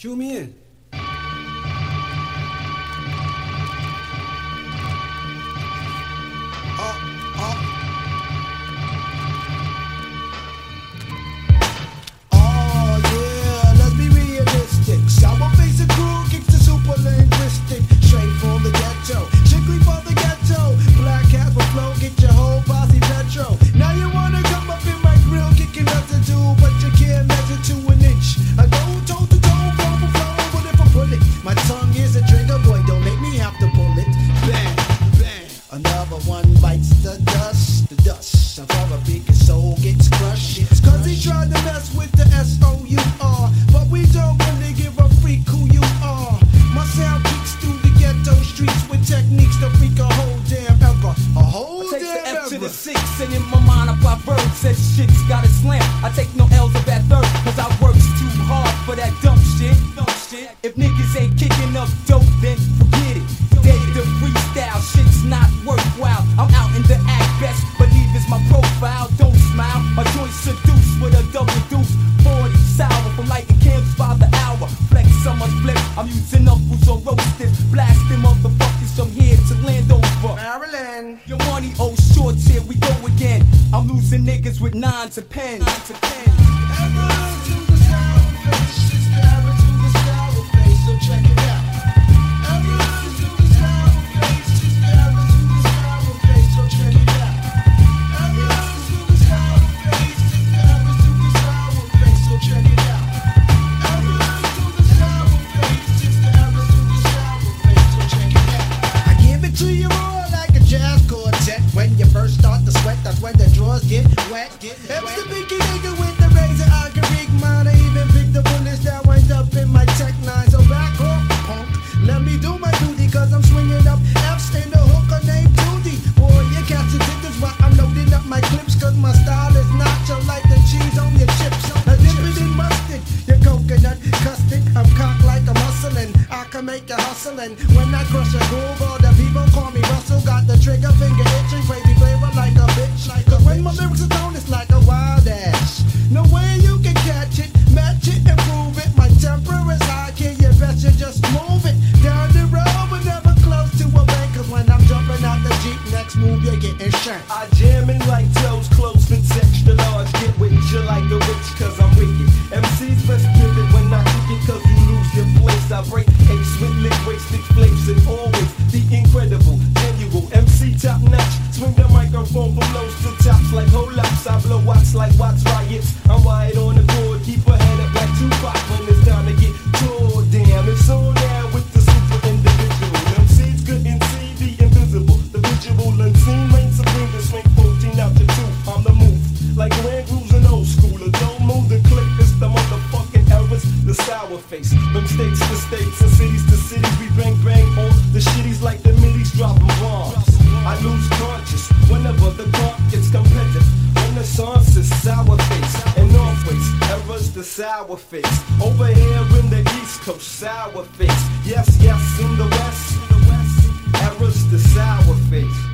Cue me in. Another one bites the dust of our big soul gets crushed. Cause he tried to mess with the S-O-U-R, but we don't really give a freak who you are. My sound kicks through the ghetto streets with techniques to freak a whole damn ever. A whole I take damn the F ever. to the 6, and in my mind I pop birds. Said shit's got a slam. I take no L's of that third, cause I works too hard for that dumb shit. If niggas ain't kicking up dope, then forget it. Day to freestyle, shit's not worthwhile. I'm out in the act best, believe it's my profile. Don't smile, my joint seduce with a double deuce. 40 sour from lighting candles by the hour. Flex on my flip, I'm using knuckles on roasted. Blasting motherfuckers from here to Landover. Maryland. Your money, oh shorts, here we go again. I'm losing niggas with 9 to pens. Check it out. I give it to you all like a jazz quartet. When you first start to sweat, that's when the drawers get wet. It's the biggie nigga with the razor, I can rig mine. I even pick the bullets that wind up in my Tech 9. So back off, punk. Let me do my duty, cause I'm swinging up F's in the hooker named Judy. Boy, you catch the tickets while I'm loading up my clips, cause my style is nacho like the cheese on your chips. I dip it in mustard, your coconut custard. I'm cocked like I'm hustling, I can make you hustling. When I crush a groove, all the people call me Russell. Got the trigger finger itching, crazy flavor like a bitch. Cause when my lyrics are thrown, it's like a wild ass. No way you can catch it, match it, and prove it. My temper is high, can you bet you just move it? Down the road, but never close to a bank. Cause when I'm jumping out the Jeep, next move you're getting shanked. I jam in like toes, close fits extra large. Get with you like a witch, cause I'm wicked. MC's best pivot when I kick it, cause you lose your place. I break ace with liquid stick flames and always the incredible, genuine MC top notch. Swing the microphone from lows to tops like whole ups. I blow watts like Watts riots. I'm wide on the board, keep a head up like Tupac when it's time to get tore down. It's on now with the super individual. MC's couldn't see the invisible, the visual unseen reign supreme. To swing 14 out to 2, I'm the move. Like Grand Grooves in old school, a don't move the click, it's the motherfucking errors, the sour face. From states to states and cities to cities, we bang on the shitties like the middies dropping bombs. I lose conscious whenever the crowd gets competitive. Renaissance is sour face, and always errors the sour face. Over here in the East Coast, sour face. Yes, in the West, errors the sour face.